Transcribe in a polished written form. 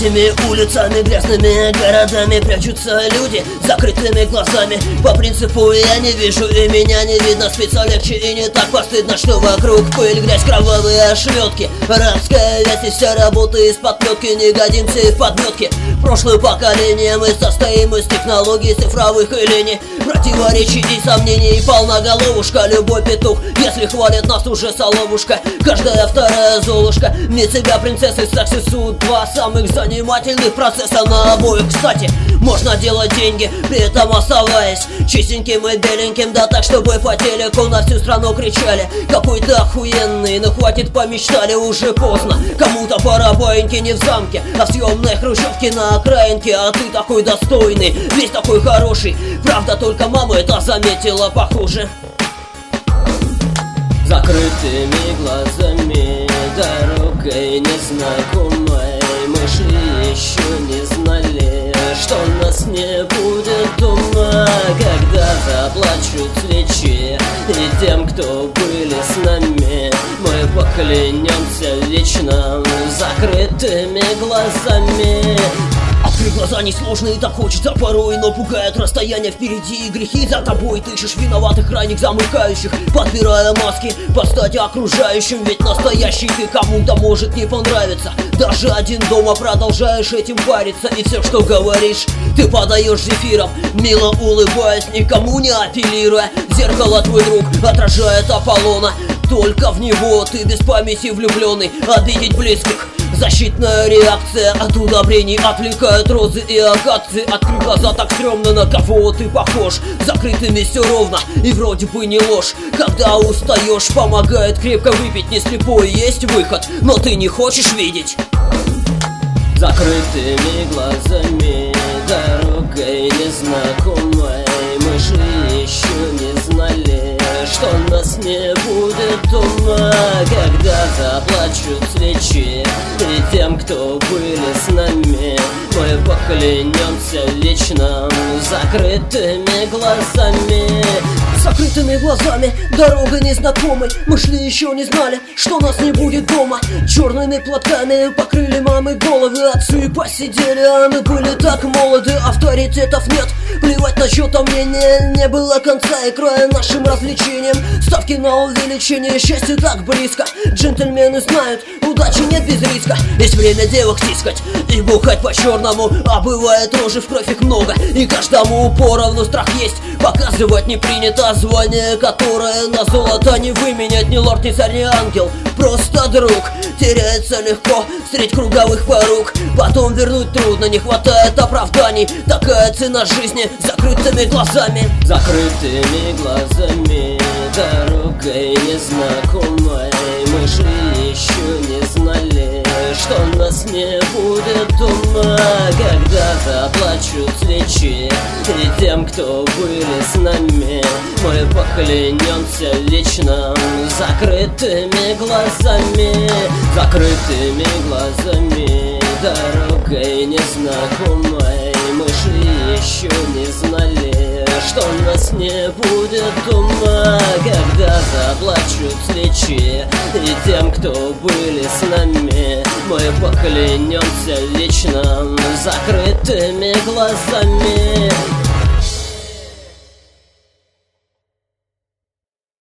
Этими улицами, грязными городами прячутся люди с закрытыми глазами. По принципу я не вижу и меня не видно, спится легче и не так постыдно, что вокруг пыль, грязь, кровавые ошметки. Рабская весть и вся работа из подметки, не годимся и в подметке. Прошлое поколение мы состоим из технологий цифровых и лени, противоречий и сомнений, полна головушка. Любой петух, если хвалит нас, уже соловушка. Каждая вторая золушка. Мне тебя, принцессы, секс и суд, два самых занимательных процесса на обоих. Кстати, можно делать деньги, при этом оставаясь чистеньким и беленьким, да так, чтобы по телеку на всю страну кричали: какой ты охуенный, ну хватит, помечтали, уже поздно. Кому-то пора баиньки не в замке, а в съемной хрущевке на окраинке. А ты такой достойный, весь такой хороший. Правда, только мама это заметила, похоже. Закрытыми глазами, дорогой незнакомой, мы же еще не знали, что нас не будет дома, когда заплачут свечи. И тем, кто были с нами, мы поклянемся вечно закрытыми глазами. Открыть глаза несложно и так хочется порой, но пугает расстояние впереди и грехи за тобой. Ты ищешь виноватых, крайних замыкающих, подбирая маски под стать окружающим. Ведь настоящий ты кому-то может не понравиться. Даже один дома продолжаешь этим париться, и все, что говоришь, ты подаешь зефиром, мило улыбаясь, никому не апеллируя. Зеркало твой друг отражает Аполлона, только в него ты без памяти влюбленный. Обидеть близких — защитная реакция от удобрений, отвлекают розы и акации. Открыть глаза, так стрёмно, на кого ты похож. Закрытыми все ровно и вроде бы не ложь. Когда устаешь, помогает крепко выпить. Не слепой, есть выход, но ты не хочешь видеть. Закрытыми глазами, дорогой незнакомой, мы же еще не знали, что нас не будет дома, когда заплачут свечи. И тем, кто были с нами, мы поклянемся вечно закрытыми глазами. Закрытыми глазами, дорога незнакомой, мы шли, еще не знали, что нас не будет дома. Черными платками покрыли мамы головы, отцы посидели, а мы были так молоды. Авторитетов нет, плевать на чьё-то мнение, не было конца и края нашим развлечениям. Ставки на увеличение, счастье так близко. Джентльмены знают, удачи нет без риска. Есть время девок тискать и бухать по-черному, а бывает рожи в кровь их много, и каждому поровну. Страх есть, показывать не принято, звание, которое на золото не выменять. Ни лорд, ни царь, ни ангел, просто друг. Теряется легко средь круговых порук, потом вернуть трудно, не хватает оправданий. Такая цена жизни закрытыми глазами. Закрытыми глазами, дорогой незнакомой, мы же еще не знали, что нас не будет дома, когда заплачут свечи. И тем, кто были с нами, мы поклянемся вечно закрытыми глазами. Закрытыми глазами, дорогой незнакомой, мы же еще не знали, что нас не будет дома, когда заплачут свечи. И тем, кто были с нами, мы поклянемся вечно закрытыми глазами.